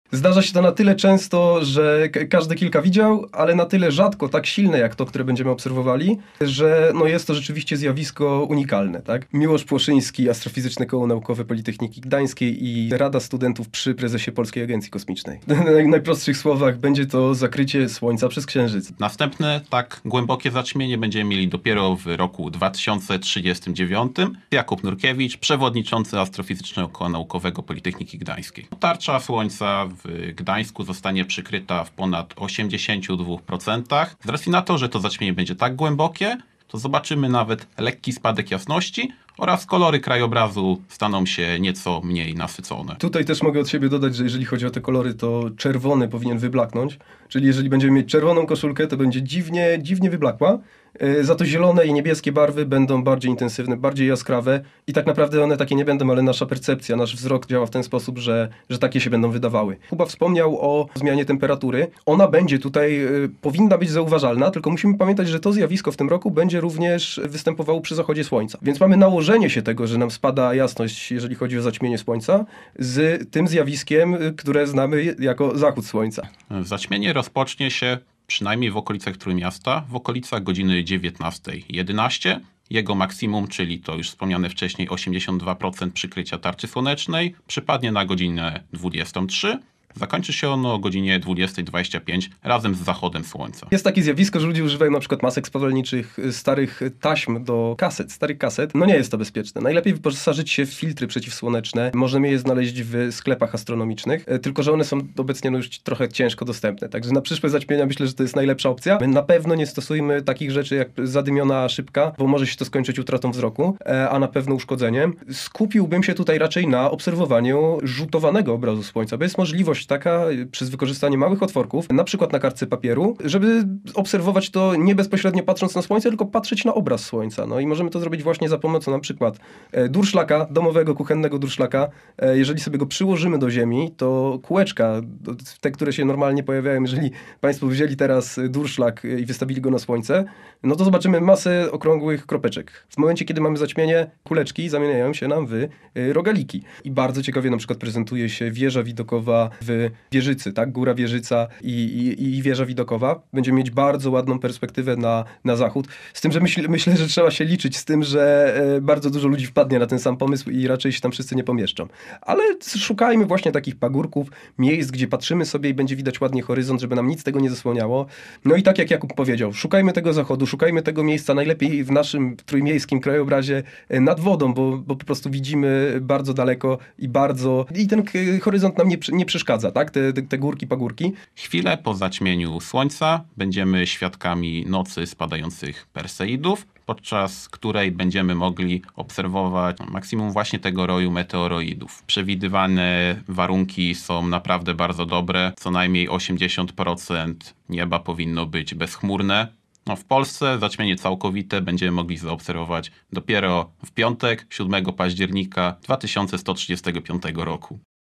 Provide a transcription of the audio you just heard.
Zdarza się to na tyle często, że każdy kilka widział, ale na tyle rzadko, tak silne jak to, które będziemy obserwowali, że no jest to rzeczywiście zjawisko unikalne. Tak? Miłosz Płoszyński, Astrofizyczne Koło Naukowe Politechniki Gdańskiej i Rada Studentów przy prezesie Polskiej Agencji Kosmicznej. W najprostszych słowach będzie to zakrycie Słońca przez Księżyc. Następne tak głębokie zaćmienie będziemy mieli dopiero w roku 2039. Jakub Nurkiewicz, przewodniczący Astrofizycznego Koła Naukowego Politechniki Gdańskiej. Tarcza Słońca w Gdańsku zostanie przykryta w ponad 82%. Z racji na to, że to zaćmienie będzie tak głębokie, to zobaczymy nawet lekki spadek jasności oraz kolory krajobrazu staną się nieco mniej nasycone. Tutaj też mogę od siebie dodać, że jeżeli chodzi o te kolory, to czerwony powinien wyblaknąć. Czyli jeżeli będziemy mieć czerwoną koszulkę, to będzie dziwnie wyblakła. Za to zielone i niebieskie barwy będą bardziej intensywne, bardziej jaskrawe i tak naprawdę one takie nie będą, ale nasza percepcja, nasz wzrok działa w ten sposób, że takie się będą wydawały. Kuba wspomniał o zmianie temperatury. Ona będzie tutaj, powinna być zauważalna, tylko musimy pamiętać, że to zjawisko w tym roku będzie również występowało przy zachodzie Słońca. Więc mamy nałożenie się tego, że nam spada jasność, jeżeli chodzi o zaćmienie Słońca, z tym zjawiskiem, które znamy jako zachód Słońca. Zaćmienie rozpocznie się przynajmniej w okolicach Trójmiasta, w okolicach godziny 19:11. Jego maksimum, czyli to już wspomniane wcześniej 82% przykrycia tarczy słonecznej, przypadnie na godzinę 23. Zakończy się ono o godzinie 20:25 razem z zachodem słońca. Jest takie zjawisko, że ludzie używają na przykład masek spawalniczych, starych taśm do kaset, starych kaset. No nie jest to bezpieczne. Najlepiej wyposażyć się w filtry przeciwsłoneczne. Możemy je znaleźć w sklepach astronomicznych, tylko że one są obecnie już trochę ciężko dostępne. Także na przyszłe zaćmienia myślę, że to jest najlepsza opcja. My na pewno nie stosujmy takich rzeczy jak zadymiona szybka, bo może się to skończyć utratą wzroku, a na pewno uszkodzeniem. Skupiłbym się tutaj raczej na obserwowaniu rzutowanego obrazu Słońca, bo jest możliwość taka przez wykorzystanie małych otworków, na przykład na kartce papieru, żeby obserwować to nie bezpośrednio patrząc na Słońce, tylko patrzeć na obraz Słońca. No i możemy to zrobić właśnie za pomocą na przykład durszlaka, domowego, kuchennego durszlaka. Jeżeli sobie go przyłożymy do ziemi, to kółeczka, te, które się normalnie pojawiają, jeżeli Państwo wzięli teraz durszlak i wystawili go na Słońce, no to zobaczymy masę okrągłych kropeczek. W momencie, kiedy mamy zaćmienie, kuleczki zamieniają się nam w rogaliki. I bardzo ciekawie na przykład prezentuje się wieża widokowa w Wieżycy, tak? Góra Wieżyca i wieża widokowa. Będziemy mieć bardzo ładną perspektywę na zachód. Z tym, że myślę, że trzeba się liczyć z tym, że bardzo dużo ludzi wpadnie na ten sam pomysł i raczej się tam wszyscy nie pomieszczą. Ale szukajmy właśnie takich pagórków, miejsc, gdzie patrzymy sobie i będzie widać ładnie horyzont, żeby nam nic tego nie zasłaniało. No i tak jak Jakub powiedział, szukajmy tego zachodu, szukajmy tego miejsca najlepiej w naszym trójmiejskim krajobrazie nad wodą, bo po prostu widzimy bardzo daleko i ten horyzont nam nie przeszkadza, tak? Te górki, pagórki. Chwilę po zaćmieniu słońca będziemy świadkami nocy spadających Perseidów, podczas której będziemy mogli obserwować maksimum właśnie tego roju meteoroidów. Przewidywane warunki są naprawdę bardzo dobre. Co najmniej 80% nieba powinno być bezchmurne. No, w Polsce zaćmienie całkowite będziemy mogli zaobserwować dopiero w piątek, 7 października 2135 roku.